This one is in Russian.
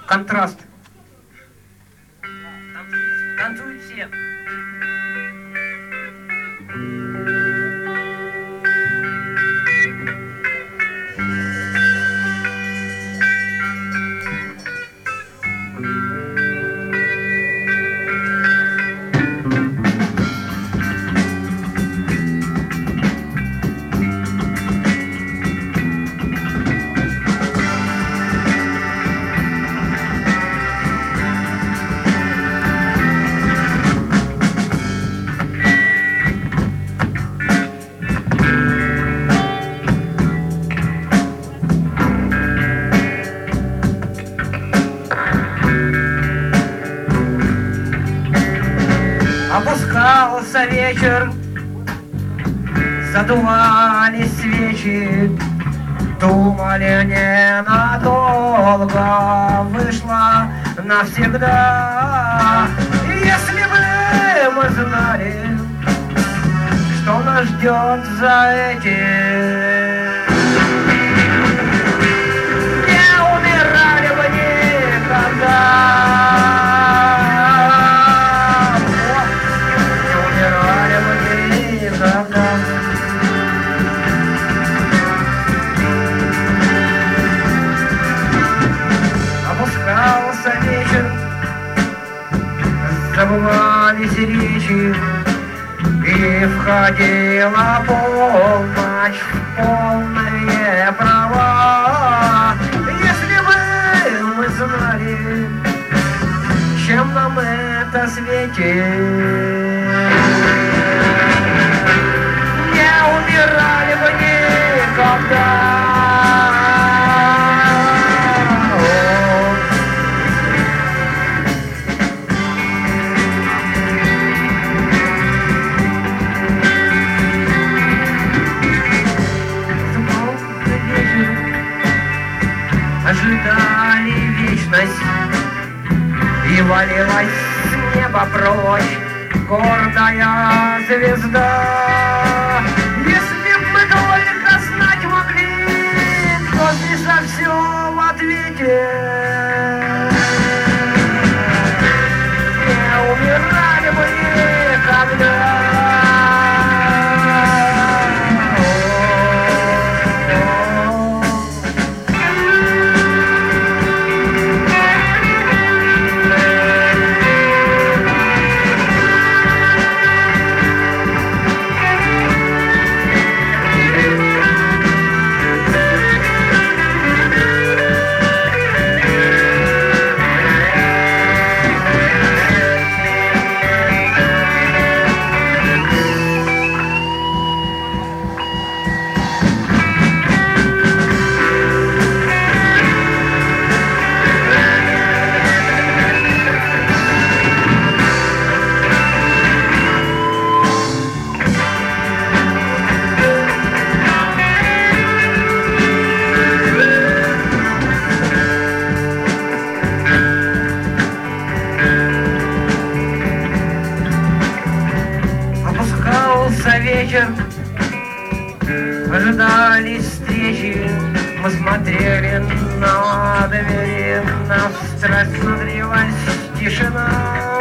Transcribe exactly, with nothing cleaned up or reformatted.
контраст. Танцуют все. Опускался вечер, задували свечи, думали ненадолго, вышла навсегда. И если бы мы знали, что нас ждет за этим, не умирали бы никогда. Опускался вечер, забывались речи, и входила полночь в полные права. Если бы мы знали, чем нам это светит, не умирали бы никогда. Ожидали вечность, и валилась с неба прочь гордая звезда. Если б мы только знать могли, кто здесь за все в ответе, не умирали бы никогда. Вечер, ожидали встречи, мы смотрели на двери, на страсть нагрелась тишина.